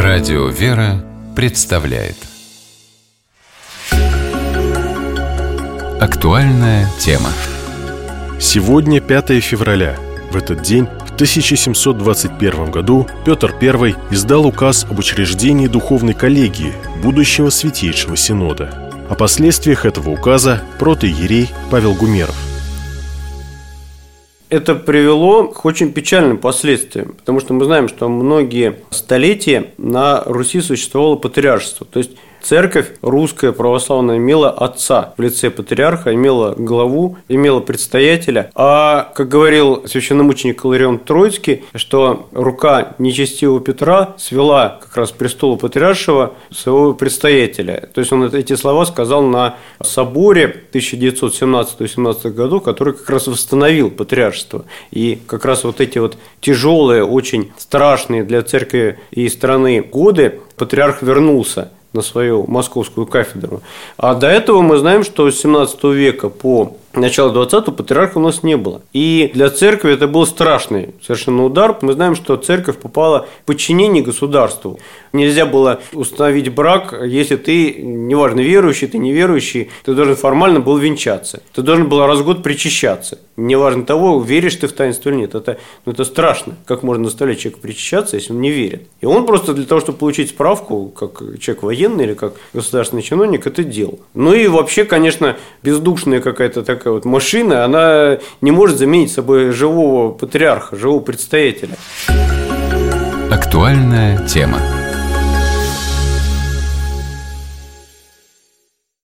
Радио «Вера» представляет актуальная тема. Сегодня 5 февраля. В этот день, в 1721 году, Петр I издал указ об учреждении духовной коллегии будущего Святейшего Синода. О последствиях этого указа протоиерей Павел Гумеров. Это привело к очень печальным последствиям, потому что мы знаем, что многие столетия на Руси существовало патриаршество, то есть церковь русская православная имела отца в лице патриарха, имела главу, имела предстоятеля. А, как говорил священномученик Иларион Троицкий, что рука нечестивого Петра свела как раз к престолу патриаршего своего предстоятеля. То есть он эти слова сказал на соборе 1917-18 году, который как раз восстановил патриаршество. И как раз вот эти вот тяжелые, очень страшные для церкви и страны годы патриарх вернулся на свою московскую кафедру. А до этого мы знаем, что с 17 века по начало 20-го патриарха у нас не было. И для церкви это был страшный совершенно удар. Мы знаем, что церковь попала в подчинение государству. Нельзя было установить брак, если ты, неважно, верующий, ты неверующий, ты должен формально был венчаться. Ты должен был раз в год причащаться. Неважно того, веришь ты в таинство или нет. Это страшно. Как можно заставлять человека причащаться, если он не верит? И он просто для того, чтобы получить справку, как человек военный или как государственный чиновник, это делал. Ну и вообще, конечно, бездушная какая-то такая вот машина, она не может заменить собой живого патриарха, живого предстоятеля. Актуальная тема.